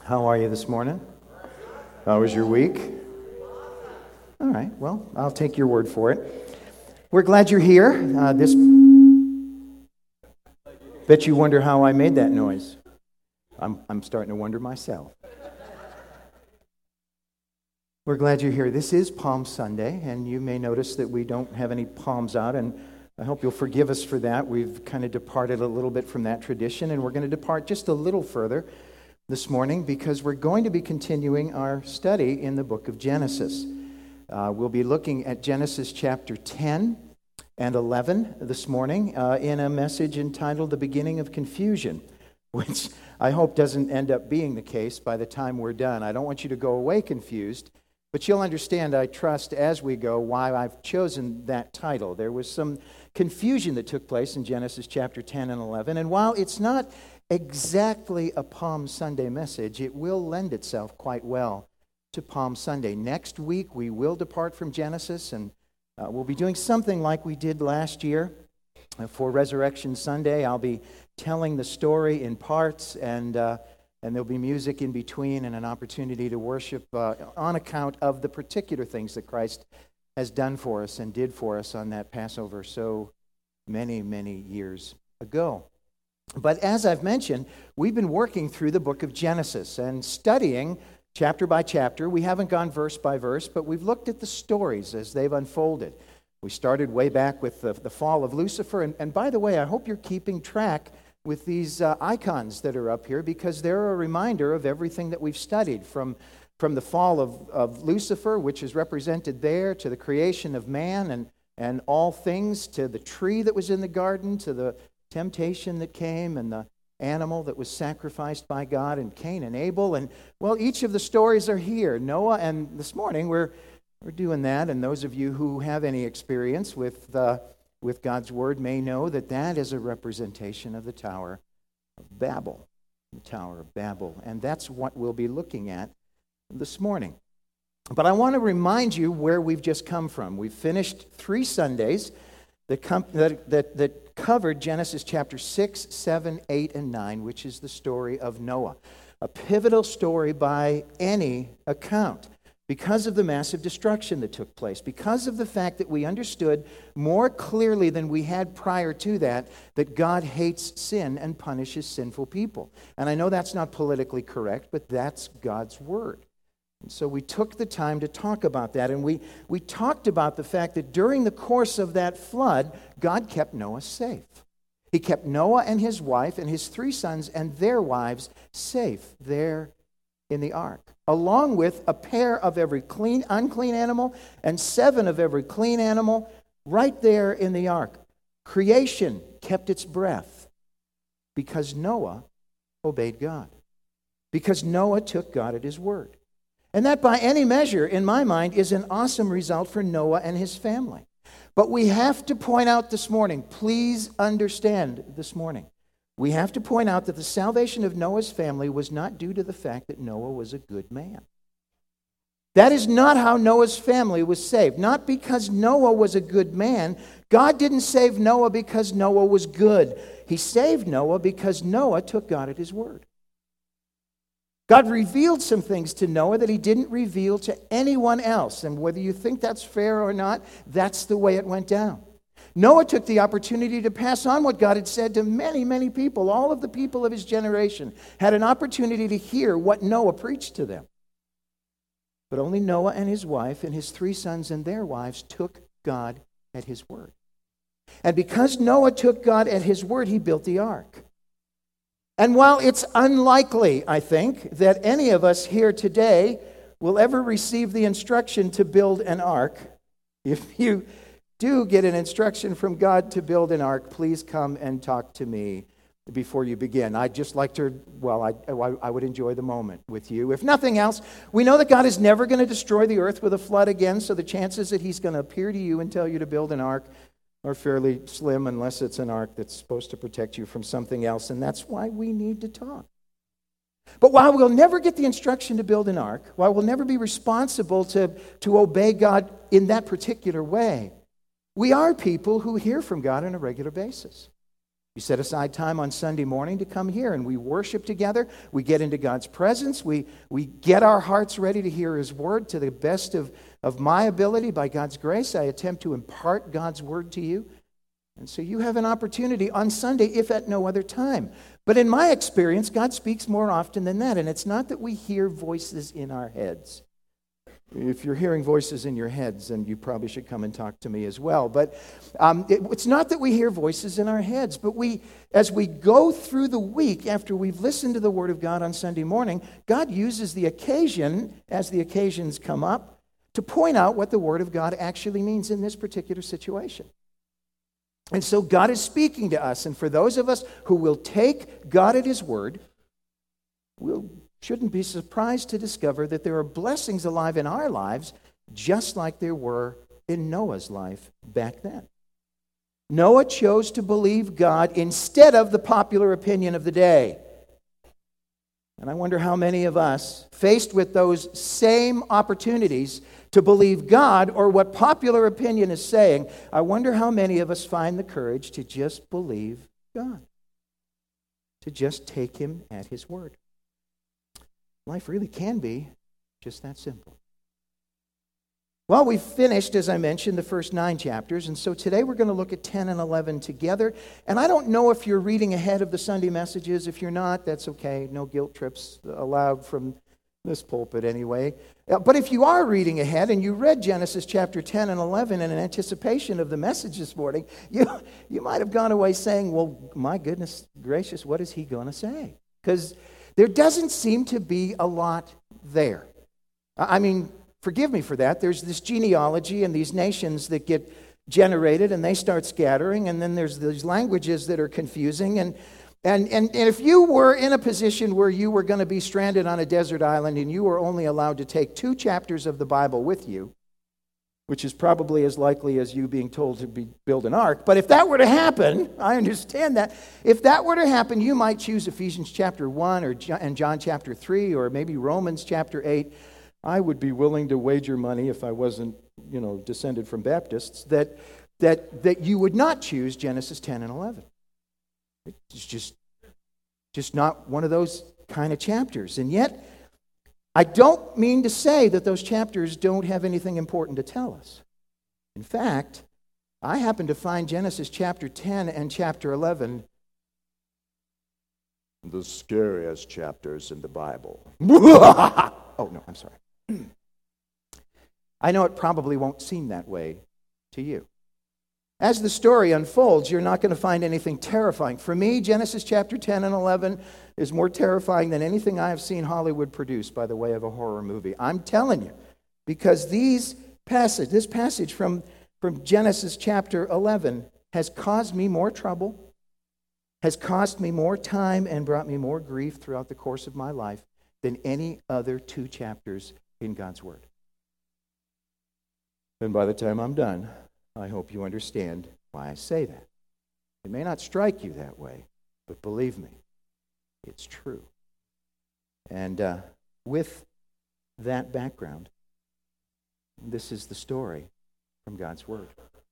How are you this morning? How was your week? All right, well, I'll take your word for it. We're glad you're here. Bet you wonder how I made that noise. I'm starting to wonder myself. We're glad you're here. This is Palm Sunday, and you may notice that we don't have any palms out, and I hope you'll forgive us for that. We've kind of departed a little bit from that tradition, and we're going to depart just a little further this morning because we're going to be continuing our study in the book of Genesis. We'll be looking at Genesis chapter 10 and 11 this morning in a message entitled The Beginning of Confusion, which I hope doesn't end up being the case by the time we're done. I don't want you to go away confused, but you'll understand, I trust, as we go, why I've chosen that title. There was some confusion that took place in Genesis chapter 10 and 11, and while it's not exactly a Palm Sunday message, it will lend itself quite well to Palm Sunday. Next week, we will depart from Genesis, and we'll be doing something like we did last year. For Resurrection Sunday, I'll be telling the story in parts, and there'll be music in between and an opportunity to worship on account of the particular things that Christ has done for us and did for us on that Passover so many, many years ago. But as I've mentioned, we've been working through the book of Genesis and studying chapter by chapter. We haven't gone verse by verse, but we've looked at the stories as they've unfolded. We started way back with the fall of Lucifer. And by the way, I hope you're keeping track with these icons that are up here because they're a reminder of everything that we've studied from the fall of Lucifer, which is represented there, to the creation of man and all things, to the tree that was in the garden, to the temptation that came and the animal that was sacrificed by God, and Cain and Abel. And, well, each of the stories are here. Noah, and this morning we're doing that, and those of you who have any experience with God's Word may know that that is a representation of the Tower of Babel. The Tower of Babel. And that's what we'll be looking at this morning. But I want to remind you where we've just come from. We've finished 3 Sundays that covered Genesis chapter 6, 7, 8, and 9, which is the story of Noah. A pivotal story by any account because of the massive destruction that took place, because of the fact that we understood more clearly than we had prior to that God hates sin and punishes sinful people. And I know that's not politically correct, but that's God's word. And so we took the time to talk about that, and we talked about the fact that during the course of that flood, God kept Noah safe. He kept Noah and his wife and his 3 sons and their wives safe there in the ark, along with a pair of every unclean animal and 7 of every clean animal right there in the ark. Creation kept its breath because Noah obeyed God, because Noah took God at his word. And that, by any measure, in my mind, is an awesome result for Noah and his family. But we have to point out this morning, please understand this morning, we have to point out that the salvation of Noah's family was not due to the fact that Noah was a good man. That is not how Noah's family was saved. Not because Noah was a good man. God didn't save Noah because Noah was good. He saved Noah because Noah took God at his word. God revealed some things to Noah that he didn't reveal to anyone else. And whether you think that's fair or not, that's the way it went down. Noah took the opportunity to pass on what God had said to many, many people. All of the people of his generation had an opportunity to hear what Noah preached to them. But only Noah and his wife and his 3 sons and their wives took God at his word. And because Noah took God at his word, he built the ark. And while it's unlikely, I think, that any of us here today will ever receive the instruction to build an ark, if you do get an instruction from God to build an ark, please come and talk to me before you begin. I'd just like to, I would enjoy the moment with you. If nothing else, we know that God is never going to destroy the earth with a flood again, so the chances that he's going to appear to you and tell you to build an ark are fairly slim unless it's an ark that's supposed to protect you from something else, and that's why we need to talk. But while we'll never get the instruction to build an ark, while we'll never be responsible to obey God in that particular way, we are people who hear from God on a regular basis. We set aside time on Sunday morning to come here and we worship together. We get into God's presence. We get our hearts ready to hear His Word to the best of my ability. By God's grace, I attempt to impart God's Word to you. And so you have an opportunity on Sunday, if at no other time. But in my experience, God speaks more often than that. And it's not that we hear voices in our heads. If you're hearing voices in your heads, then you probably should come and talk to me as well. But it's not that we hear voices in our heads, but as we go through the week after we've listened to the Word of God on Sunday morning, God uses the occasion, as the occasions come up, to point out what the Word of God actually means in this particular situation. And so God is speaking to us, and for those of us who will take God at His Word, we'll shouldn't be surprised to discover that there are blessings alive in our lives just like there were in Noah's life back then. Noah chose to believe God instead of the popular opinion of the day. And I wonder how many of us, faced with those same opportunities to believe God or what popular opinion is saying, I wonder how many of us find the courage to just believe God, to just take Him at His word. Life really can be just that simple. Well, we've finished, as I mentioned, the first 9 chapters, and so today we're going to look at 10 and 11 together. And I don't know if you're reading ahead of the Sunday messages. If you're not, that's okay. No guilt trips allowed from this pulpit anyway. But if you are reading ahead and you read Genesis chapter 10 and 11 in anticipation of the message this morning, you might have gone away saying, well, my goodness gracious, what is he going to say? Because there doesn't seem to be a lot there. I mean, forgive me for that. There's this genealogy and these nations that get generated and they start scattering, and then there's these languages that are confusing. And if you were in a position where you were going to be stranded on a desert island and you were only allowed to take 2 chapters of the Bible with you, which is probably as likely as you being told to build an ark. But if that were to happen, I understand that. If that were to happen, you might choose Ephesians chapter 1 and John chapter 3 or maybe Romans chapter 8. I would be willing to wager money if I wasn't, descended from Baptists, that you would not choose Genesis 10 and 11. It's just not one of those kind of chapters. And yet, I don't mean to say that those chapters don't have anything important to tell us. In fact, I happen to find Genesis chapter 10 and chapter 11 the scariest chapters in the Bible. Oh, no, I'm sorry. I know it probably won't seem that way to you. As the story unfolds, you're not going to find anything terrifying. For me, Genesis chapter 10 and 11 is more terrifying than anything I have seen Hollywood produce by the way of a horror movie. I'm telling you, because this passage from Genesis chapter 11 has caused me more trouble, has cost me more time, and brought me more grief throughout the course of my life than any other 2 chapters in God's Word. And by the time I'm done, I hope you understand why I say that. It may not strike you that way, but believe me, it's true. And with that background, this is the story from God's Word.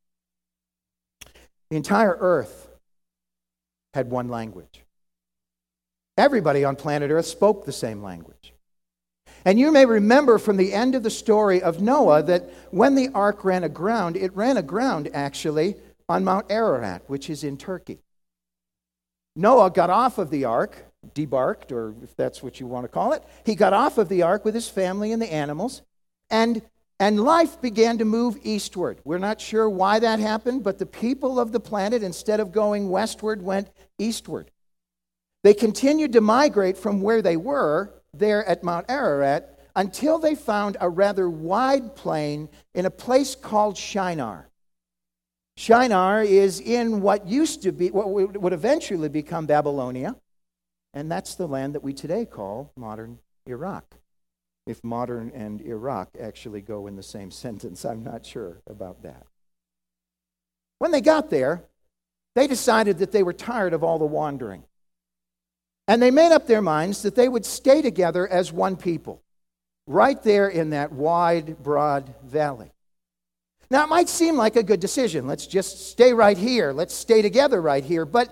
The entire earth had one language. Everybody on planet Earth spoke the same language. And you may remember from the end of the story of Noah that when the ark ran aground, it ran aground actually on Mount Ararat, which is in Turkey. Noah got off of the ark, debarked, or if that's what you want to call it. He got off of the ark with his family and the animals, and life began to move eastward. We're not sure why that happened, but the people of the planet, instead of going westward, went eastward. They continued to migrate from where they were, there at Mount Ararat, until they found a rather wide plain in a place called Shinar. Shinar is in what used to be, what would eventually become Babylonia, and that's the land that we today call modern Iraq. If modern and Iraq actually go in the same sentence, I'm not sure about that. When they got there, they decided that they were tired of all the wandering. And they made up their minds that they would stay together as one people, right there in that wide, broad valley. Now, it might seem like a good decision. Let's just stay right here. Let's stay together right here. But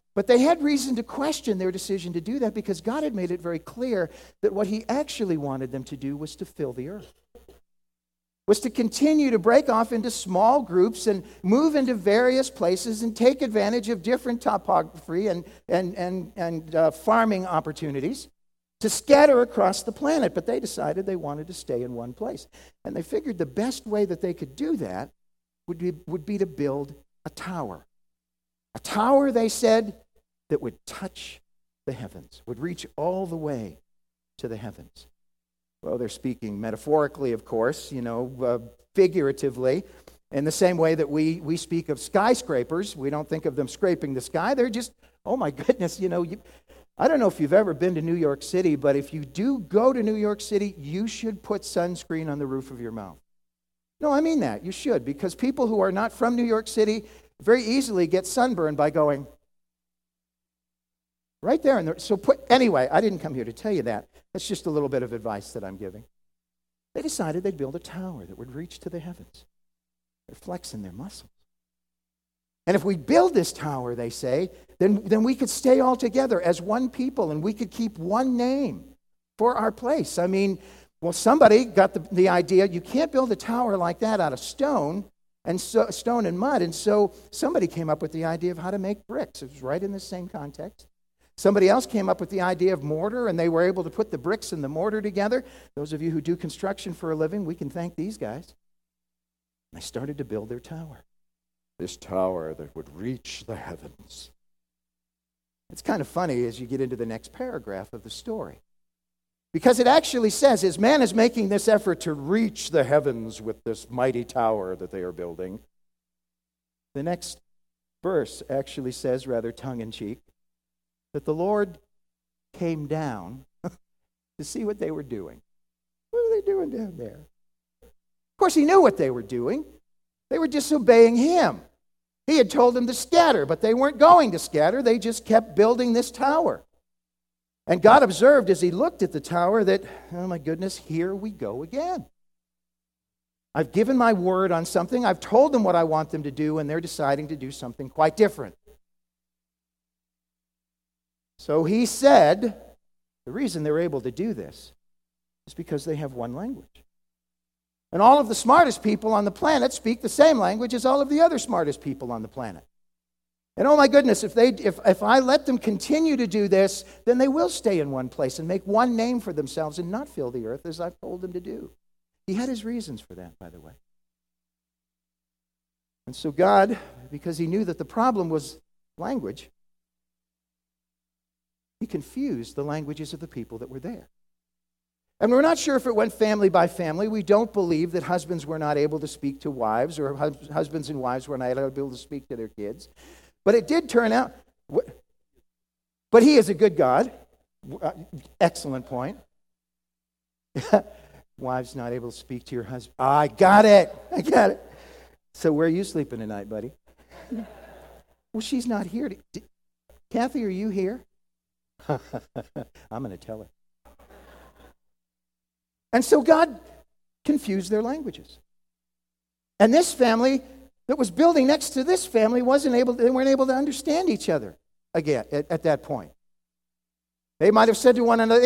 But they had reason to question their decision to do that because God had made it very clear that what he actually wanted them to do was to fill the earth, was to continue to break off into small groups and move into various places and take advantage of different topography and farming opportunities to scatter across the planet. But they decided they wanted to stay in one place. And they figured the best way that they could do that would be to build a tower. A tower, they said, that would touch the heavens, would reach all the way to the heavens. Well, they're speaking metaphorically, of course, figuratively, in the same way that we speak of skyscrapers. We don't think of them scraping the sky. They're just, oh my goodness, I don't know if you've ever been to New York City, but if you do go to New York City, you should put sunscreen on the roof of your mouth. No, I mean that. You should, because people who are not from New York City very easily get sunburned by going right there. Anyway, I didn't come here to tell you that. That's just a little bit of advice that I'm giving. They decided they'd build a tower that would reach to the heavens. They're flexing their muscles. And if we build this tower, they say, then we could stay all together as one people and we could keep one name for our place. I mean, well, somebody got the idea, you can't build a tower like that out of stone and mud. And so somebody came up with the idea of how to make bricks. It was right in the same context. Somebody else came up with the idea of mortar, and they were able to put the bricks and the mortar together. Those of you who do construction for a living, we can thank these guys. They started to build their tower. This tower that would reach the heavens. It's kind of funny as you get into the next paragraph of the story. Because it actually says, as man is making this effort to reach the heavens with this mighty tower that they are building, the next verse actually says, rather tongue-in-cheek, that the Lord came down to see what they were doing. What are they doing down there? Of course, he knew what they were doing. They were disobeying him. He had told them to scatter, but they weren't going to scatter. They just kept building this tower. And God observed as he looked at the tower that, oh my goodness, here we go again. I've given my word on something. I've told them what I want them to do, and they're deciding to do something quite different. So he said, the reason they're able to do this is because they have one language. And all of the smartest people on the planet speak the same language as all of the other smartest people on the planet. And oh my goodness, if I let them continue to do this, then they will stay in one place and make one name for themselves and not fill the earth as I've told them to do. He had his reasons for that, by the way. And so God, because he knew that the problem was language, he confused the languages of the people that were there. And we're not sure if it went family by family. We don't believe that husbands were not able to speak to wives or husbands and wives were not able to speak to their kids. But it did turn out, but he is a good God. Excellent point. Wives not able to speak to your husband. I got it. So where are you sleeping tonight, buddy? Well, she's not here. Kathy, are you here? I'm going to tell her. And so God confused their languages. And this family that was building next to this family they weren't able to understand each other again at that point. They might have said to one another,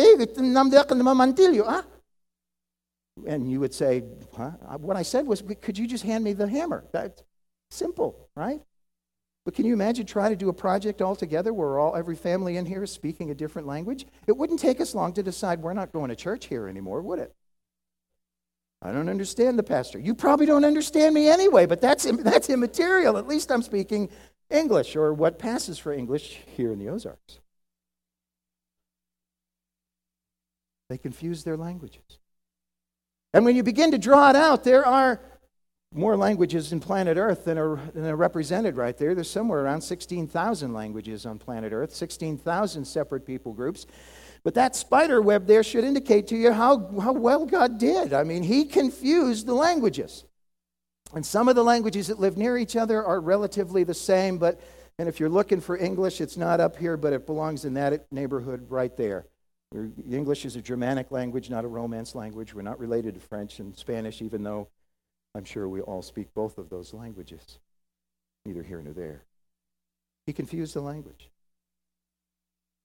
and you would say, huh? What I said was, could you just hand me the hammer? That's simple, right? But can you imagine trying to do a project all together where every family in here is speaking a different language? It wouldn't take us long to decide we're not going to church here anymore, would it? I don't understand the pastor. You probably don't understand me anyway, but that's immaterial. At least I'm speaking English, or what passes for English here in the Ozarks. They confuse their languages. And when you begin to draw it out, there are more languages in planet Earth than are represented right there. There's somewhere around 16,000 languages on planet Earth, 16,000 separate people groups. But that spider web there should indicate to you how well God did. I mean, he confused the languages. And some of the languages that live near each other are relatively the same, and if you're looking for English, it's not up here, but it belongs in that neighborhood right there. English is a Germanic language, not a Romance language. We're not related to French and Spanish, even though I'm sure we all speak both of those languages, neither here nor there. He confused the language.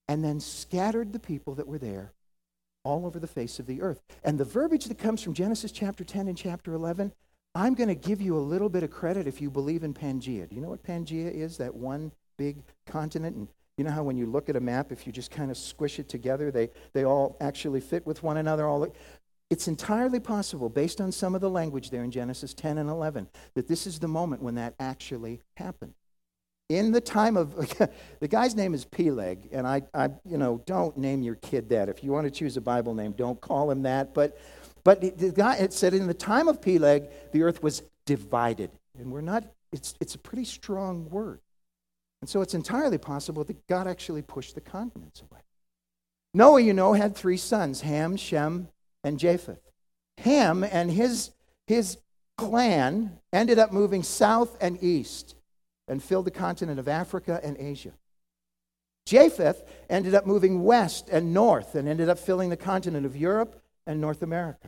and then scattered the people that were there all over the face of the earth. And the verbiage that comes from Genesis chapter 10 and chapter 11, I'm going to give you a little bit of credit if you believe in Pangea. Do you know what Pangea is? That one big continent? And you know how when you look at a map, if you just kind of squish it together, they all actually fit with one another? It's entirely possible, based on some of the language there in Genesis 10 and 11, that this is the moment when that actually happened. In the time of, the guy's name is Peleg, and I don't name your kid that. If you want to choose a Bible name, don't call him that. But the guy, it said in the time of Peleg, the earth was divided. And it's a pretty strong word. And so it's entirely possible that God actually pushed the continents away. Noah, had 3 sons, Ham, Shem, and Japheth. Ham and his clan ended up moving south and east and filled the continent of Africa and Asia. Japheth ended up moving west and north and ended up filling the continent of Europe and North America.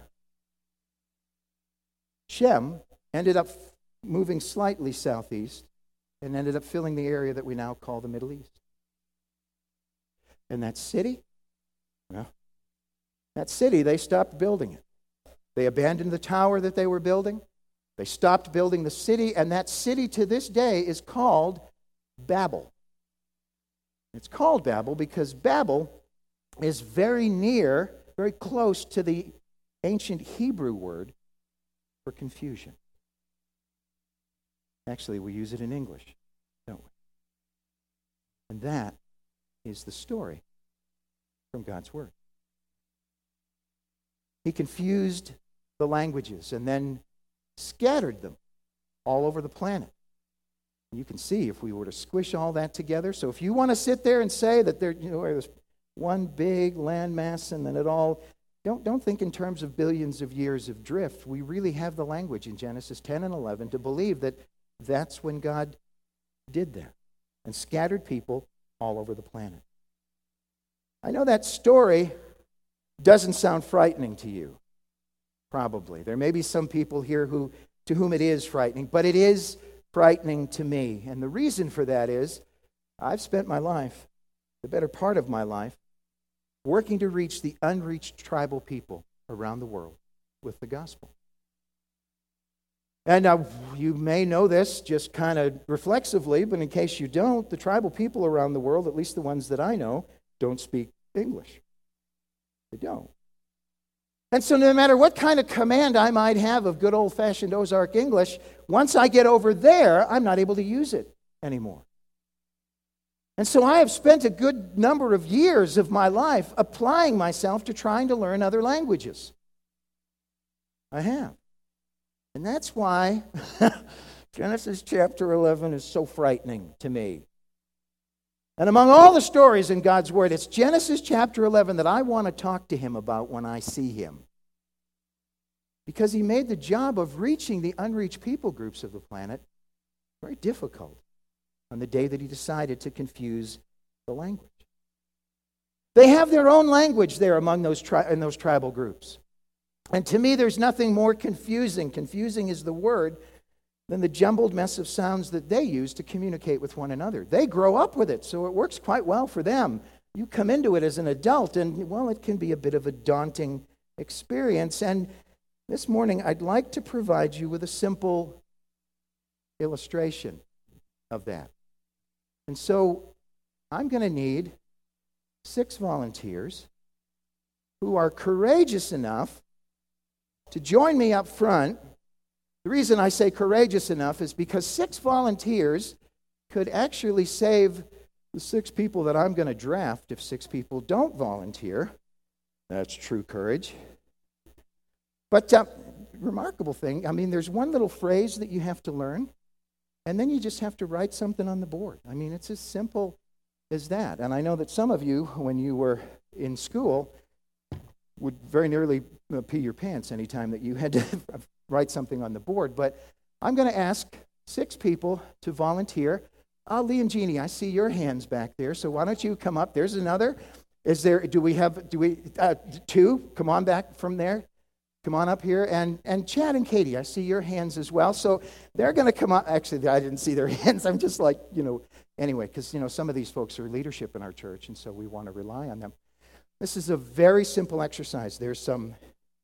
Shem ended up moving slightly southeast and ended up filling the area that we now call the Middle East. And that city, they stopped building it. They abandoned the tower that they were building. They stopped building the city, and that city to this day is called Babel. It's called Babel because Babel is very close to the ancient Hebrew word for confusion. Actually, we use it in English, don't we? And that is the story from God's Word. He confused the languages and then scattered them all over the planet. You can see if we were to squish all that together. So if you want to sit there and say that there's one big landmass and then it all, don't think in terms of billions of years of drift. We really have the language in Genesis 10 and 11 to believe that that's when God did that and scattered people all over the planet. I know that story doesn't sound frightening to you, probably. There may be some people here to whom it is frightening, but it is frightening to me. And the reason for that is I've spent my life, the better part of my life, working to reach the unreached tribal people around the world with the gospel. And you may know this just kind of reflexively, but in case you don't, the tribal people around the world, at least the ones that I know, don't speak English. They don't. And so no matter what kind of command I might have of good old-fashioned Ozark English, once I get over there, I'm not able to use it anymore. And so I have spent a good number of years of my life applying myself to trying to learn other languages. I have. And that's why Genesis chapter 11 is so frightening to me. And among all the stories in God's Word, it's Genesis chapter 11 that I want to talk to him about when I see him. Because he made the job of reaching the unreached people groups of the planet very difficult on the day that he decided to confuse the language. They have their own language there among those tribal groups. And to me, there's nothing more confusing is the word, than the jumbled mess of sounds that they use to communicate with one another. They grow up with it, so it works quite well for them. You come into it as an adult, and, well, it can be a bit of a daunting experience. And this morning, I'd like to provide you with a simple illustration of that. And so I'm going to need 6 volunteers who are courageous enough to join me up front. The reason I say courageous enough is because 6 volunteers could actually save the 6 people that I'm going to draft if 6 people don't volunteer. That's true courage. But remarkable thing, there's one little phrase that you have to learn, and then you just have to write something on the board. It's as simple as that. And I know that some of you, when you were in school, would very nearly pee your pants anytime that you had to write something on the board. But I'm going to ask 6 people to volunteer. Lee and Jeannie, I see your hands back there, so why don't you come up? There's another. Do we 2? Come on back from there. come on up here. And Chad and Katie, I see your hands as well. So they're going to come up. Actually, I didn't see their hands. I'm just like, anyway, because, some of these folks are leadership in our church, and so we want to rely on them. This is a very simple exercise. There's some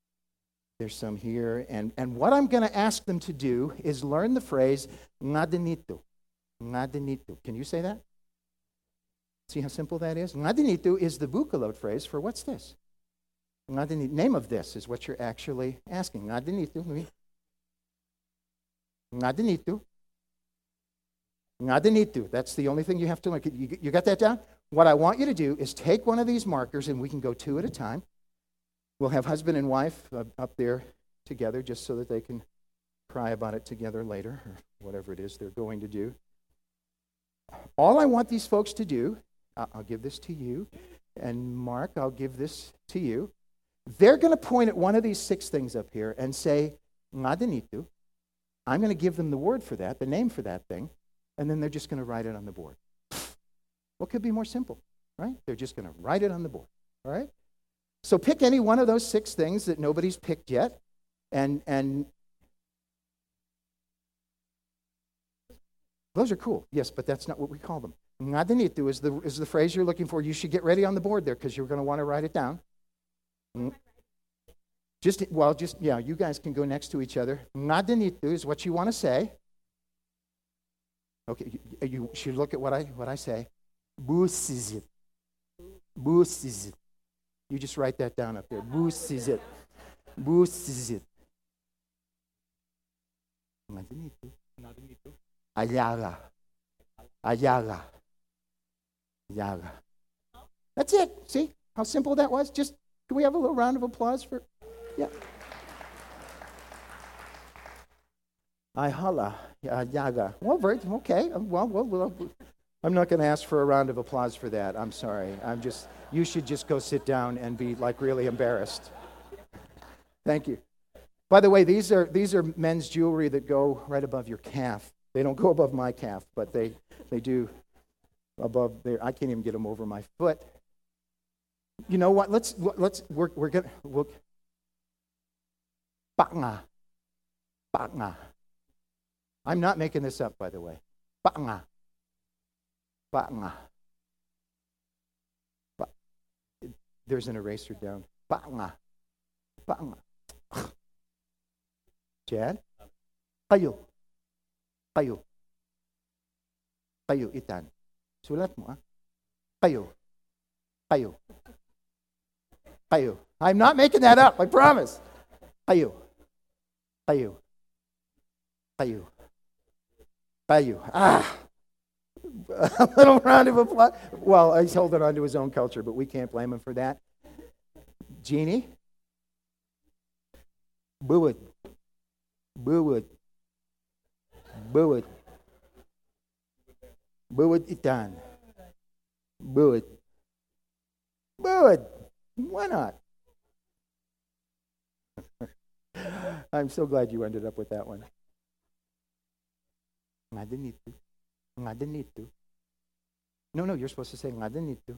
here. And what I'm going to ask them to do is learn the phrase, nga dinito. Nga dinito. Can you say that? See how simple that is? Nga dinito is the Bukalot phrase for what's this? Nga dinito. Name of this is what you're actually asking. Nga dinito. Nga dinito. Nga dinito. That's the only thing you have to learn. You got that down? What I want you to do is take one of these markers, and we can go two at a time. We'll have husband and wife up there together just so that they can cry about it together later, or whatever it is they're going to do. All I want these folks to do, I'll give this to you, and Mark, I'll give this to you. They're going to point at one of these 6 things up here and say, nga dinito. I'm going to give them the word for that, the name for that thing, and then they're just going to write it on the board. What could be more simple, right? They're just going to write it on the board, all right? So pick any one of those 6 things that nobody's picked yet, and those are cool, yes, but that's not what we call them. Nga dinito is the phrase you're looking for. You should get ready on the board there because you're going to want to write it down. You guys can go next to each other. Nga dinito is what you want to say. Okay, you should look at what I say. Busizit. Busizit. You just write that down up there. Busizit. Busizit. Nga dinito. Ayaga. Ayaga. Ayaga. That's it. See how simple that was? Just, can we have a little round of applause for, yeah. Ayaga. Ayaga. Well, okay. Well, I'm not going to ask for a round of applause for that. I'm sorry. You should just go sit down and be like really embarrassed. Thank you. By the way, these are men's jewelry that go right above your calf. They don't go above my calf, but they do above there. I can't even get them over my foot. You know what? We're gonna look. Panga. Panga. I'm not making this up, by the way. Panga. Panga. There's an eraser down. Panga. Panga. Chad? Kayo. Kayo. Kayo, Itan. Sulat mo, ah. Kayo. Kayo. Kayo. I'm not making that up, I promise. Kayo. Kayo. Kayo. Kayo. A little round of applause. Well, he's holding on to his own culture, but we can't blame him for that. Jeannie? Buwad. Buwad. Buwad. Buwad Itan. Buwad. Buwad. Why not? I'm so glad you ended up with that one. Nga dinito. Nga dinito. No, you're supposed to say nga dinito.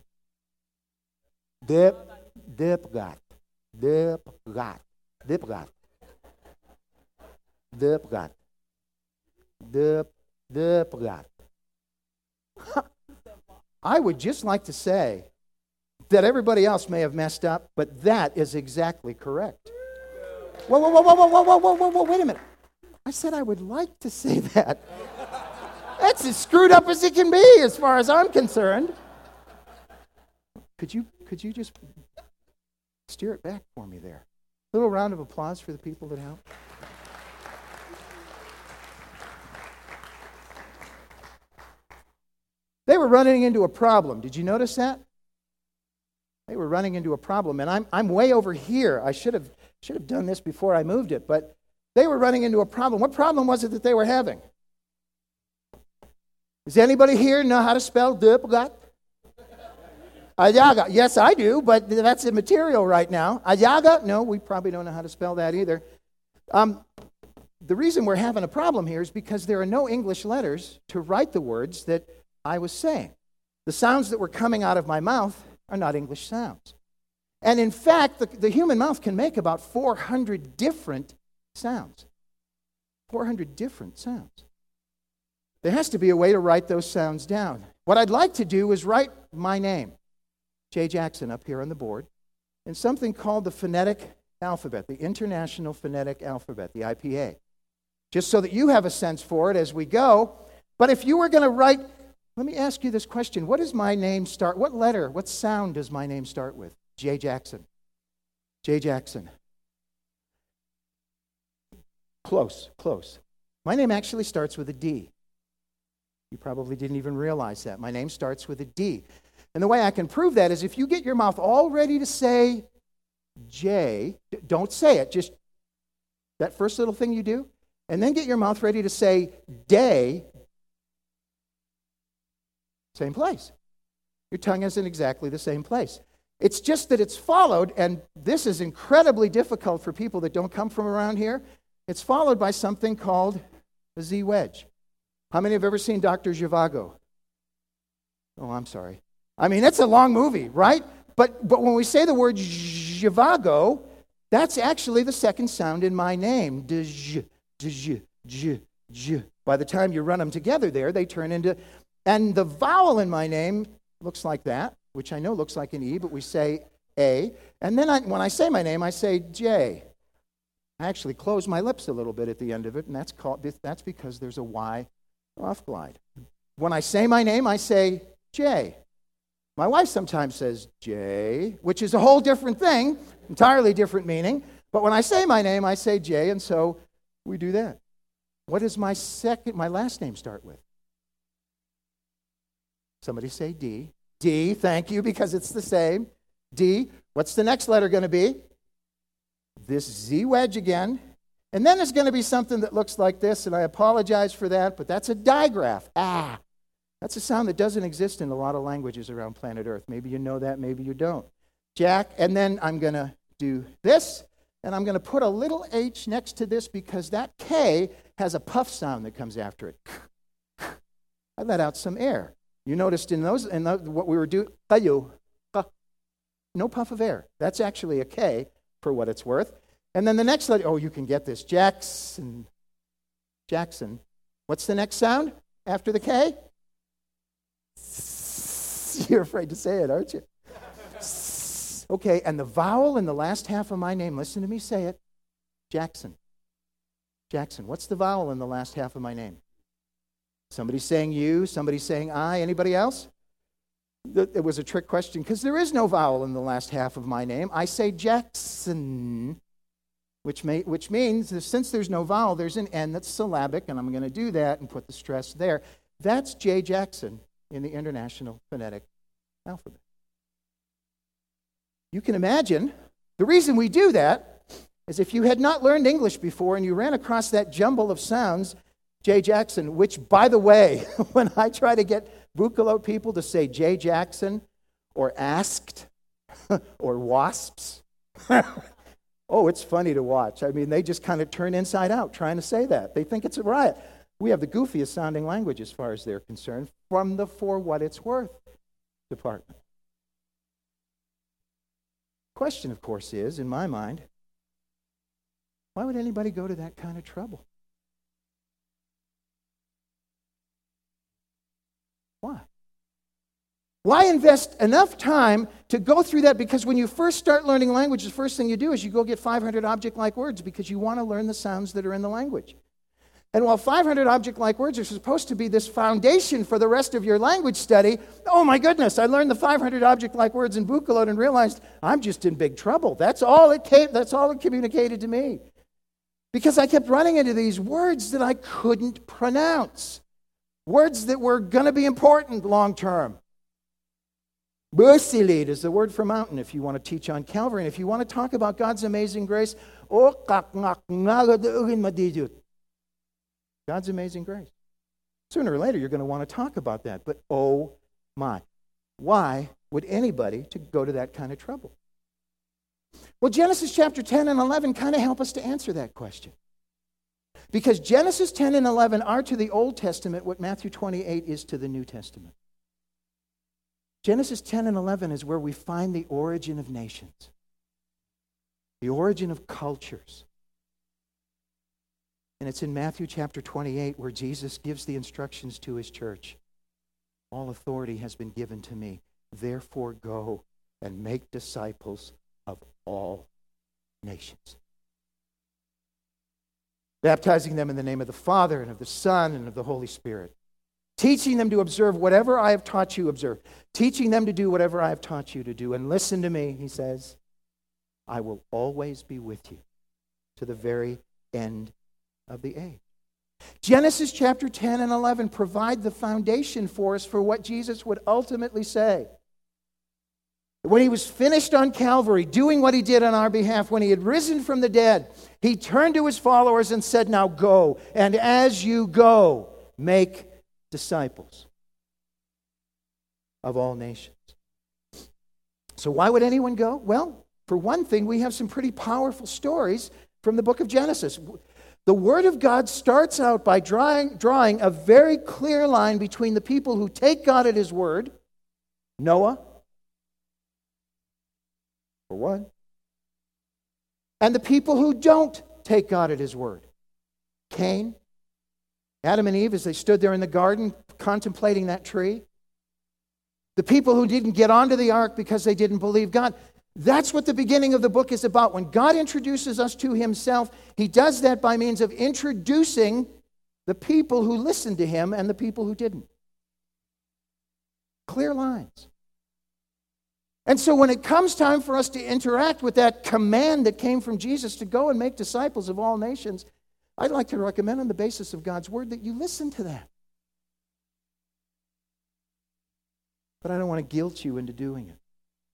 Depgat. Depgat. Depgat. Depgat. Depgat. I would just like to say that everybody else may have messed up, but that is exactly correct. Whoa, wait a minute. I said I would like to say that. That's as screwed up as it can be as far as I'm concerned. Could you just steer it back for me there? A little round of applause for the people that helped. They were running into a problem. Did you notice that? They were running into a problem, and I'm way over here. I should have done this before I moved it, but they were running into a problem. What problem was it that they were having? Does anybody here know how to spell Dupgat? Ayaga. Yes, I do, but that's immaterial right now. Ayaga? No, we probably don't know how to spell that either. The reason we're having a problem here is because there are no English letters to write the words that I was saying. The sounds that were coming out of my mouth are not English sounds. And in fact, the human mouth can make about 400 different sounds. 400 different sounds. There has to be a way to write those sounds down. What I'd like to do is write my name, Jay Jackson, up here on the board, in something called the phonetic alphabet, the International Phonetic Alphabet, the IPA, just so that you have a sense for it as we go. But if you were going to write, let me ask you this question. What does my name start? What letter, what sound does my name start with? Jay Jackson. Jay Jackson. Close. My name actually starts with a D. You probably didn't even realize that. My name starts with a D. And the way I can prove that is if you get your mouth all ready to say J, don't say it, just that first little thing you do, and then get your mouth ready to say day, same place. Your tongue is in exactly the same place. It's just that it's followed, and this is incredibly difficult for people that don't come from around here. It's followed by something called a Z wedge. How many have ever seen Dr. Zhivago? Oh, I'm sorry. I mean, it's a long movie, right? But when we say the word Zhivago, that's actually the second sound in my name. D-zh, d-zh, j, j. By the time you run them together there, they turn into... And the vowel in my name looks like that, which I know looks like an E, but we say A. And then when I say my name, I say J. I actually close my lips a little bit at the end of it, and that's because there's a Y off glide. When I say my name, I say J. My wife sometimes says J, which is a whole different thing, entirely different meaning. But when I say my name, I say J, and so we do that. What does my last name start with? Somebody say D. D, thank you, because it's the same. D. What's the next letter going to be? This Z wedge again. And then there's going to be something that looks like this, and I apologize for that, but that's a digraph. Ah. That's a sound that doesn't exist in a lot of languages around planet Earth. Maybe you know that, maybe you don't. Jack, and then I'm going to do this, and I'm going to put a little H next to this because that K has a puff sound that comes after it. I let out some air. You noticed in what we were doing, no puff of air. That's actually a K for what it's worth. And then the next letter, you can get this, Jackson. What's the next sound after the K? You're afraid to say it, aren't you? Okay, and the vowel in the last half of my name, listen to me say it, Jackson. Jackson. What's the vowel in the last half of my name? Somebody saying you, somebody saying I, anybody else? It was a trick question because there is no vowel in the last half of my name. I say Jackson, which means that since there's no vowel, there's an N that's syllabic, and I'm going to do that and put the stress there. That's J. Jackson in the International Phonetic Alphabet. You can imagine the reason we do that is if you had not learned English before and you ran across that jumble of sounds, J. Jackson, which, by the way, when I try to get Bucalote people to say J. Jackson or asked or wasps, it's funny to watch. I mean, they just kind of turn inside out trying to say that. They think it's a riot. We have the goofiest sounding language as far as they're concerned from the for what it's worth department. Question, of course, is, in my mind, why would anybody go to that kind of trouble? Why? Why invest enough time to go through that? Because when you first start learning language, the first thing you do is you go get 500 object-like words because you want to learn the sounds that are in the language. And while 500 object-like words are supposed to be this foundation for the rest of your language study, oh my goodness, I learned the 500 object-like words in Bucalote and realized I'm just in big trouble. That's all it communicated to me. Because I kept running into these words that I couldn't pronounce. Words that were going to be important long term. Busilit is the word for mountain if you want to teach on Calvary. And if you want to talk about God's amazing grace, God's amazing grace. Sooner or later, you're going to want to talk about that. But oh my, why would anybody go to that kind of trouble? Well, Genesis chapter 10 and 11 kind of help us to answer that question. Because Genesis 10 and 11 are to the Old Testament what Matthew 28 is to the New Testament. Genesis 10 and 11 is where we find the origin of nations, the origin of cultures. And it's in Matthew chapter 28 where Jesus gives the instructions to his church. All authority has been given to me. Therefore go and make disciples of all nations, baptizing them in the name of the Father and of the Son and of the Holy Spirit, teaching them to observe whatever I have taught you observe, teaching them to do whatever I have taught you to do. And listen to me, he says, I will always be with you to the very end of the age. Genesis chapter 10 and 11 provide the foundation for us for what Jesus would ultimately say. When he was finished on Calvary, doing what he did on our behalf, when he had risen from the dead, he turned to his followers and said, now go, and as you go, make disciples of all nations. So why would anyone go? Well, for one thing, we have some pretty powerful stories from the book of Genesis. The Word of God starts out by drawing a very clear line between the people who take God at his word, Noah, for one, and the people who don't take God at his word, Cain, Adam and Eve, as they stood there in the garden contemplating that tree, the people who didn't get onto the ark because they didn't believe God. That's what the beginning of the book is about. When God introduces us to himself, he does that by means of introducing the people who listened to him and the people who didn't. Clear lines. And so when it comes time for us to interact with that command that came from Jesus to go and make disciples of all nations, I'd like to recommend on the basis of God's word that you listen to that. But I don't want to guilt you into doing it.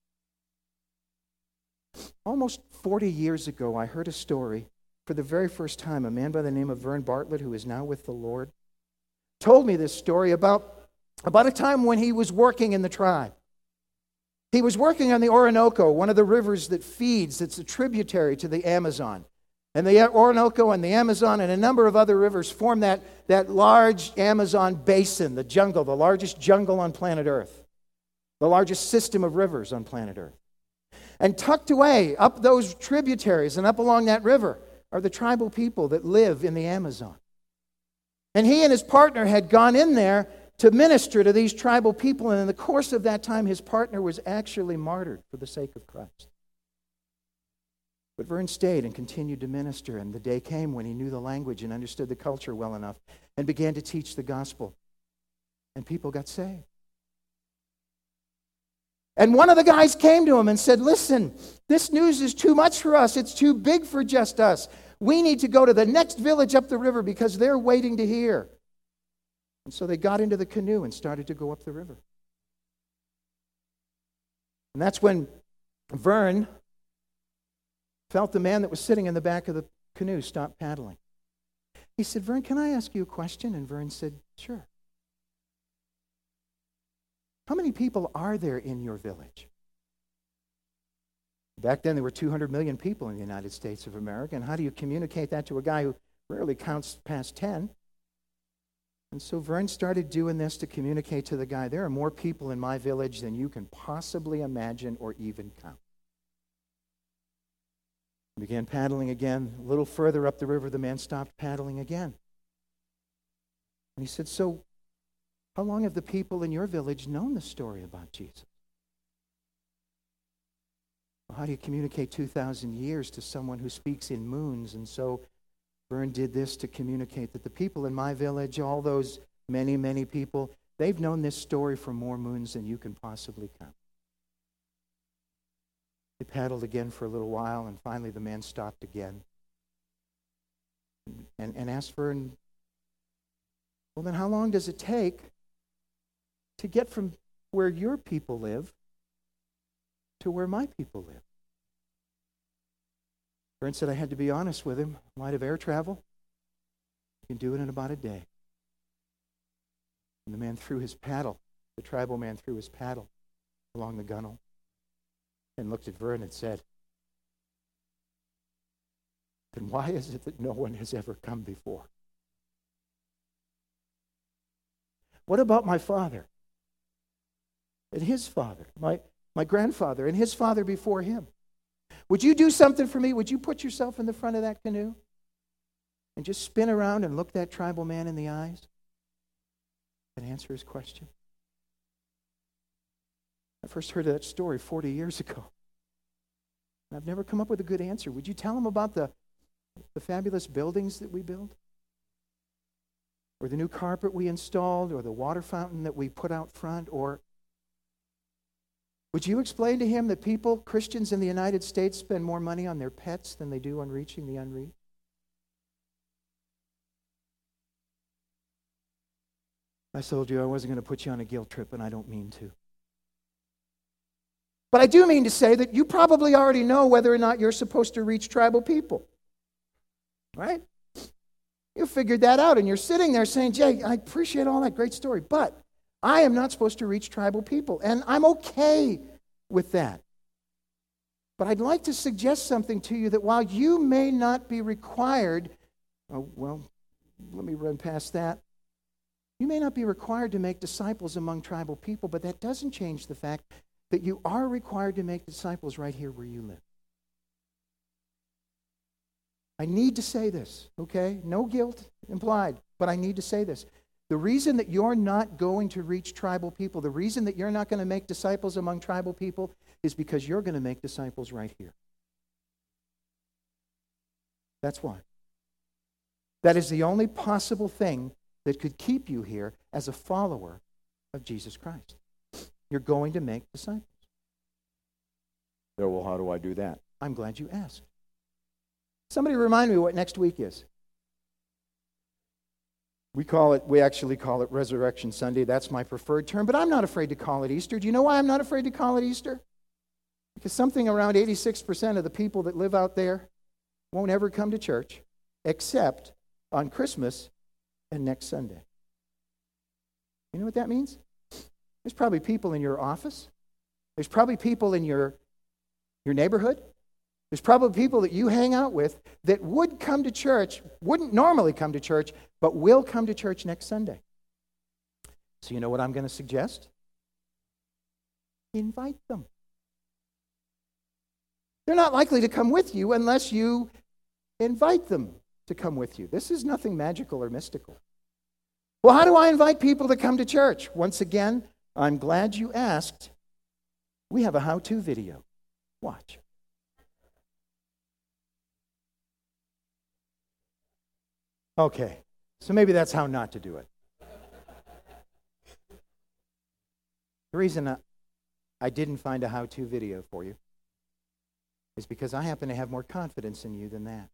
Almost 40 years ago, I heard a story for the very first time. A man by the name of Vern Bartlett, who is now with the Lord, told me this story about a time when he was working in the tribe. He was working on the Orinoco, one of the rivers that feeds, it's a tributary to the Amazon. And the Orinoco and the Amazon and a number of other rivers form that large Amazon basin, the jungle, the largest jungle on planet Earth, the largest system of rivers on planet Earth. And tucked away up those tributaries and up along that river are the tribal people that live in the Amazon. And he and his partner had gone in there to minister to these tribal people, and in the course of that time, his partner was actually martyred for the sake of Christ. But Vern stayed and continued to minister, and the day came when he knew the language and understood the culture well enough and began to teach the gospel, and people got saved. And one of the guys came to him and said, listen, this news is too much for us. It's too big for just us. We need to go to the next village up the river because they're waiting to hear. And so they got into the canoe and started to go up the river. And that's when Vern felt the man that was sitting in the back of the canoe stop paddling. He said, Vern, can I ask you a question? And Vern said, sure. How many people are there in your village? Back then, there were 200 million people in the United States of America. And how do you communicate that to a guy who rarely counts past 10? And so Vern started doing this to communicate to the guy, there are more people in my village than you can possibly imagine or even count. He began paddling again. A little further up the river, the man stopped paddling again. And he said, so how long have the people in your village known the story about Jesus? Well, how do you communicate 2,000 years to someone who speaks in moons? And so Vern did this to communicate that the people in my village, all those many, many people, they've known this story for more moons than you can possibly count. They paddled again for a little while, and finally the man stopped again and asked Vern, well, then how long does it take to get from where your people live to where my people live? Vern said, I had to be honest with him. In light of air travel, you can do it in about a day. And the man threw his paddle, the tribal man threw his paddle along the gunnel and looked at Vern and said, then why is it that no one has ever come before? What about my father? and his father, my grandfather and his father before him. Would you do something for me? Would you put yourself in the front of that canoe and just spin around and look that tribal man in the eyes and answer his question? I first heard of that story 40 years ago. I've never come up with a good answer. Would you tell him about the fabulous buildings that we built? Or the new carpet we installed? Or the water fountain that we put out front? Or would you explain to him that people, Christians in the United States, spend more money on their pets than they do on reaching the unreached? I told you I wasn't going to put you on a guilt trip, and I don't mean to. But I do mean to say that you probably already know whether or not you're supposed to reach tribal people. Right? You figured that out, and you're sitting there saying, Jay, I appreciate all that great story, but I am not supposed to reach tribal people, and I'm okay with that. But I'd like to suggest something to you that while you may not be required, let me run past that. You may not be required to make disciples among tribal people, but that doesn't change the fact that you are required to make disciples right here where you live. I need to say this, okay? No guilt implied, but I need to say this. The reason that you're not going to reach tribal people, the reason that you're not going to make disciples among tribal people is because you're going to make disciples right here. That's why. That is the only possible thing that could keep you here as a follower of Jesus Christ. You're going to make disciples. Well, how do I do that? I'm glad you asked. Somebody remind me what next week is. We actually call it Resurrection Sunday. That's my preferred term, but I'm not afraid to call it Easter. Do you know why I'm not afraid to call it Easter? Because something around 86% of the people that live out there won't ever come to church except on Christmas and next Sunday. You know what that means? There's probably people in your office. There's probably people in your neighborhood. There's probably people that you hang out with that would come to church, wouldn't normally come to church, but will come to church next Sunday. So you know what I'm going to suggest? Invite them. They're not likely to come with you unless you invite them to come with you. This is nothing magical or mystical. Well, how do I invite people to come to church? Once again, I'm glad you asked. We have a how-to video. Watch. Okay, so maybe that's how not to do it. The reason I didn't find a how-to video for you is because I happen to have more confidence in you than that.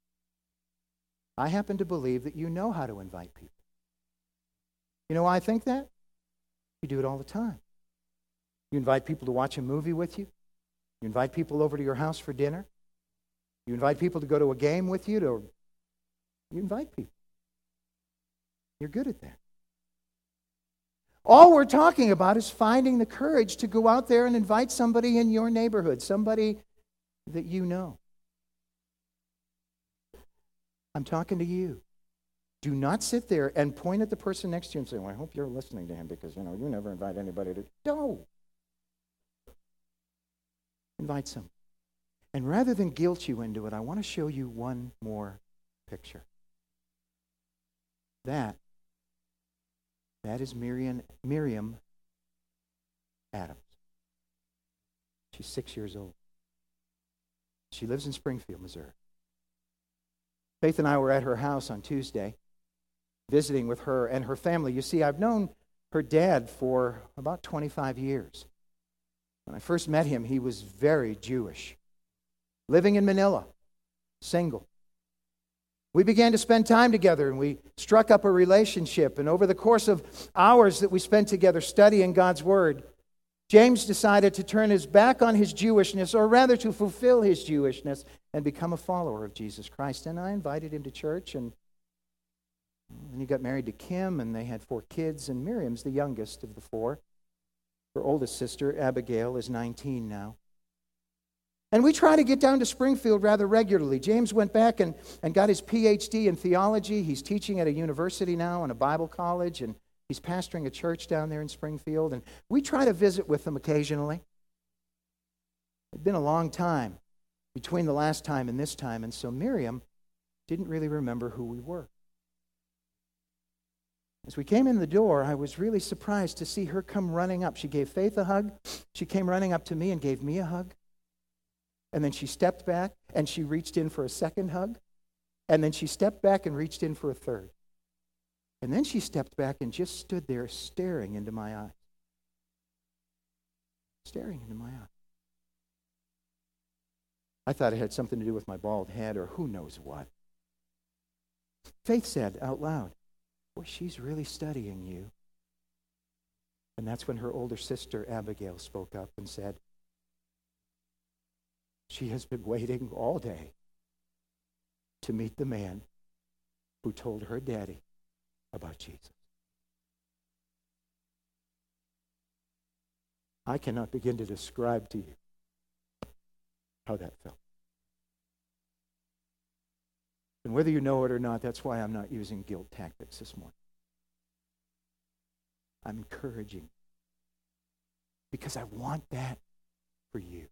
I happen to believe that you know how to invite people. You know why I think that? You do it all the time. You invite people to watch a movie with you. You invite people over to your house for dinner. You invite people to go to a game with you. You invite people. You're good at that. All we're talking about is finding the courage to go out there and invite somebody in your neighborhood, somebody that you know. I'm talking to you. Do not sit there and point at the person next to you and say, well, I hope you're listening to him because, you never invite anybody to... No. Invite some. And rather than guilt you into it, I want to show you one more picture. That is Miriam Adams. She's 6 years old. She lives in Springfield, Missouri. Faith and I were at her house on Tuesday, visiting with her and her family. You see, I've known her dad for about 25 years. When I first met him, he was very Jewish, living in Manila, single. We began to spend time together, and we struck up a relationship. And over the course of hours that we spent together studying God's Word, James decided to turn his back on his Jewishness, or rather to fulfill his Jewishness, and become a follower of Jesus Christ. And I invited him to church, and he got married to Kim, and they had 4 kids, and Miriam's the youngest of the 4. Her oldest sister, Abigail, is 19 now. And we try to get down to Springfield rather regularly. James went back and got his PhD in theology. He's teaching at a university now and a Bible college. And He's pastoring a church down there in Springfield, and we try to visit with him occasionally. It's been a long time between the last time and this time, and so Miriam didn't really remember who we were. As we came in the door, I was really surprised to see her come running up. She gave Faith a hug. She came running up to me and gave me a hug. And then she stepped back and she reached in for a second hug. And then she stepped back and reached in for a third. And then she stepped back and just stood there staring into my eyes. Staring into my eyes. I thought it had something to do with my bald head or who knows what. Faith said out loud, "Boy, she's really studying you." And that's when her older sister, Abigail, spoke up and said, "She has been waiting all day to meet the man who told her daddy about Jesus." I cannot begin to describe to you how that felt. And whether you know it or not, that's why I'm not using guilt tactics this morning. I'm encouraging because I want that for you.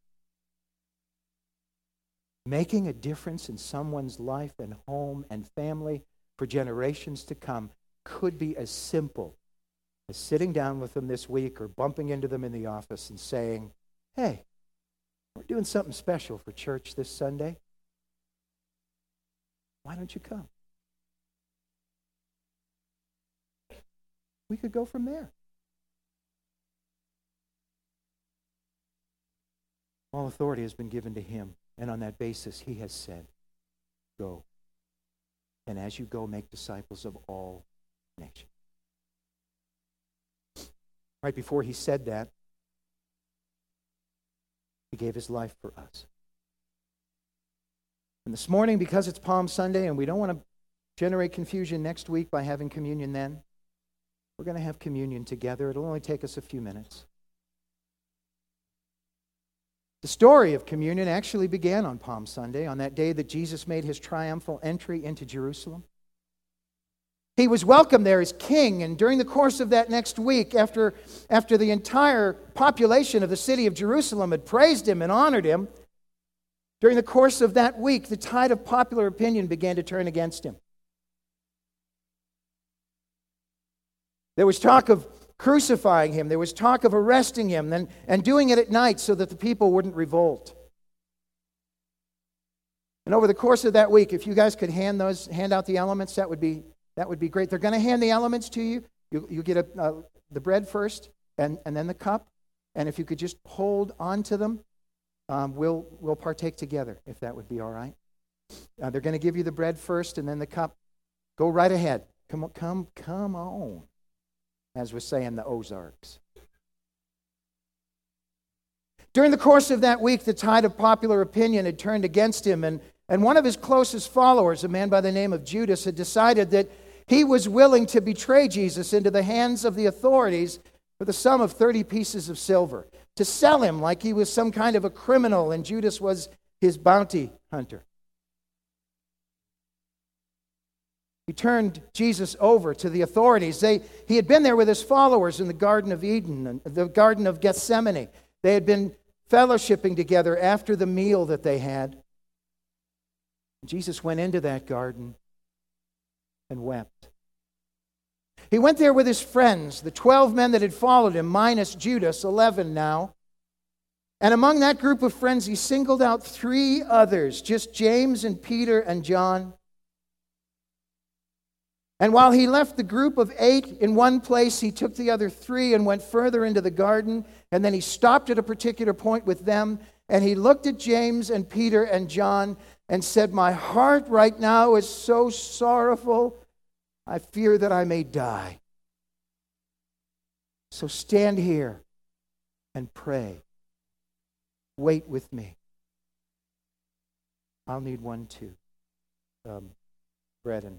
Making a difference in someone's life and home and family for generations to come could be as simple as sitting down with them this week or bumping into them in the office and saying, "Hey, we're doing something special for church this Sunday. Why don't you come?" We could go from there. All authority has been given to him, and on that basis he has said, "Go. And as you go, make disciples of all nations." Right before he said that, he gave his life for us. And this morning, because it's Palm Sunday and we don't want to generate confusion next week by having communion then, we're going to have communion together. It'll only take us a few minutes. The story of communion actually began on Palm Sunday, on that day that Jesus made his triumphal entry into Jerusalem. He was welcomed there as king, and during the course of that next week, after the entire population of the city of Jerusalem had praised him and honored him, during the course of that week, the tide of popular opinion began to turn against him. There was talk of crucifying him. There was talk of arresting him and doing it at night so that the people wouldn't revolt. And over the course of that week, if you guys could hand out the elements, that would be great. They're going to hand the elements to you. You get the bread first and then the cup. And if you could just hold on to them, we'll partake together, if that would be all right. They're going to give you the bread first and then the cup. Go right ahead. Come on, as we say in the Ozarks. During the course of that week, the tide of popular opinion had turned against him, and one of his closest followers, a man by the name of Judas, had decided that he was willing to betray Jesus into the hands of the authorities for the sum of 30 pieces of silver, to sell him like he was some kind of a criminal and Judas was his bounty hunter. He turned Jesus over to the authorities. He had been there with his followers in the Garden of Eden, and the Garden of Gethsemane. They had been fellowshipping together after the meal that they had. Jesus went into that garden and wept. He went there with his friends, the 12 men that had followed him, minus Judas, 11 now. And among that group of friends, he singled out 3 others, just James and Peter and John. And while he left the group of 8 in one place, he took the other 3 and went further into the garden. And then he stopped at a particular point with them, and he looked at James and Peter and John and said, "My heart right now is so sorrowful, I fear that I may die. So stand here and pray. Wait with me." I'll need one too. Bread and...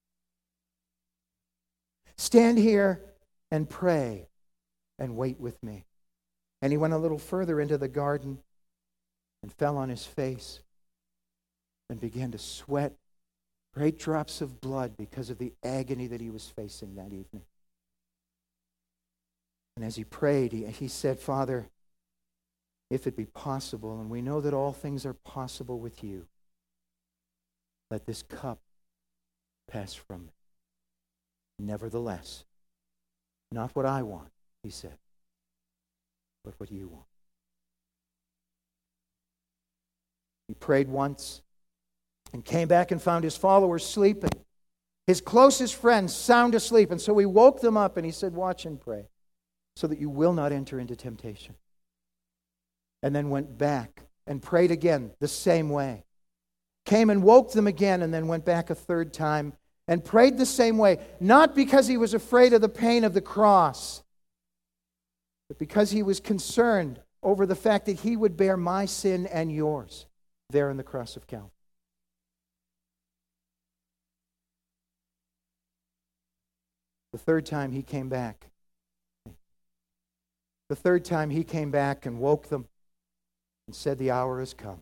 Stand here and pray and wait with me. And he went a little further into the garden and fell on his face and began to sweat great drops of blood because of the agony that he was facing that evening. And as he prayed, he said, Father, if it be possible, and we know that all things are possible with you, let this cup pass from me. Nevertheless, not what I want, he said, but what you want. He prayed once and came back and found his followers sleeping. His closest friends sound asleep. And so he woke them up and he said, watch and pray so that you will not enter into temptation. And then went back and prayed again the same way. Came and woke them again and then went back a third time and prayed the same way. Not because he was afraid of the pain of the cross, but because he was concerned over the fact that he would bear my sin and yours there on the cross of Calvary. The third time he came back. The third time he came back and woke them and said, the hour has come.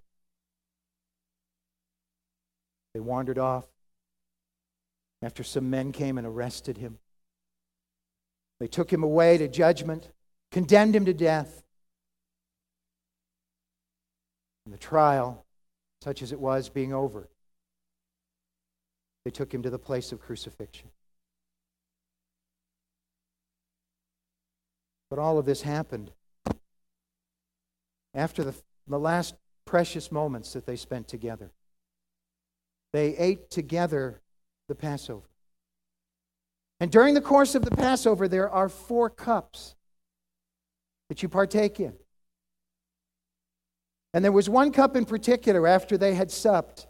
They wandered off after some men came and arrested him. They took him away to judgment, condemned him to death. And the trial, such as it was, being over, they took him to the place of crucifixion. But all of this happened after the last precious moments that they spent together. They ate together the Passover. And during the course of the Passover, there are 4 cups that you partake in. And there was one cup in particular after they had supped.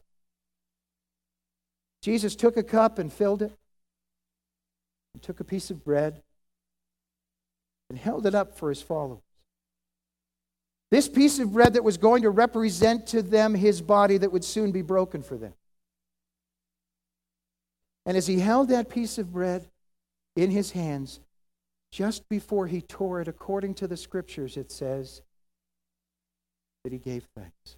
Jesus took a cup and filled it, and took a piece of bread, and held it up for his followers. This piece of bread that was going to represent to them his body that would soon be broken for them. And as he held that piece of bread in his hands, just before he tore it, according to the Scriptures, it says that he gave thanks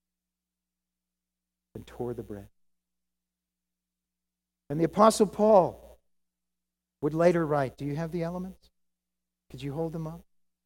and tore the bread. And the Apostle Paul would later write, do you have the elements? Could you hold them up?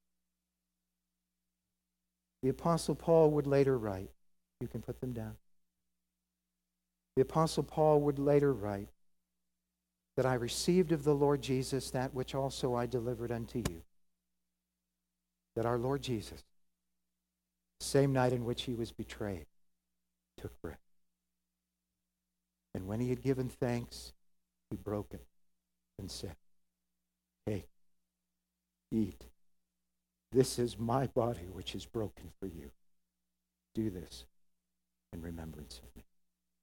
The Apostle Paul would later write, you can put them down. The Apostle Paul would later write that I received of the Lord Jesus that which also I delivered unto you. That our Lord Jesus, the same night in which he was betrayed, took bread. And when he had given thanks, he broke it and said, hey, eat. This is my body which is broken for you. Do this in remembrance of me.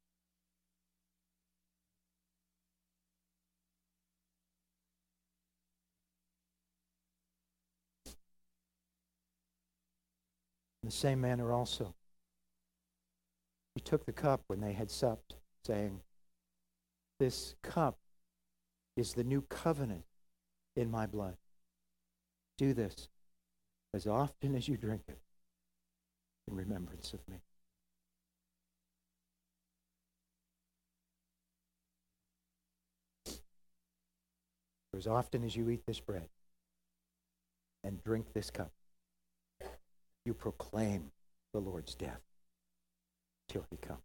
In the same manner also, he took the cup when they had supped, saying, this cup is the new covenant in my blood. Do this as often as you drink it in remembrance of me. For as often as you eat this bread and drink this cup, you proclaim the Lord's death till he comes.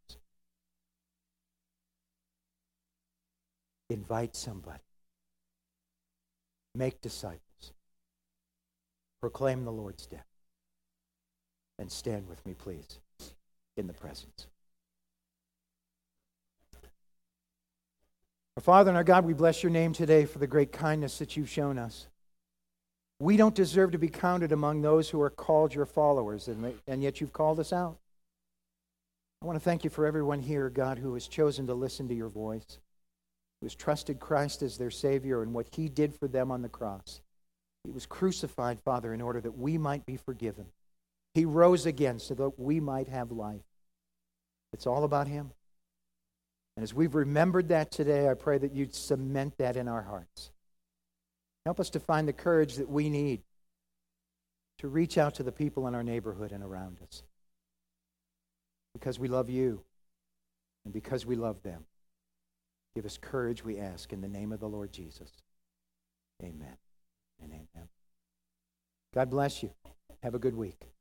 Invite somebody. Make disciples. Proclaim the Lord's death. And stand with me, please, in the presence. Our Father and our God, we bless your name today for the great kindness that you've shown us. We don't deserve to be counted among those who are called your followers, and yet you've called us out. I want to thank you for everyone here, God, who has chosen to listen to your voice, who has trusted Christ as their Savior and what he did for them on the cross. He was crucified, Father, in order that we might be forgiven. He rose again so that we might have life. It's all about him. And as we've remembered that today, I pray that you'd cement that in our hearts. Help us to find the courage that we need to reach out to the people in our neighborhood and around us. Because we love you and because we love them. Give us courage, we ask, in the name of the Lord Jesus. Amen and amen. God bless you. Have a good week.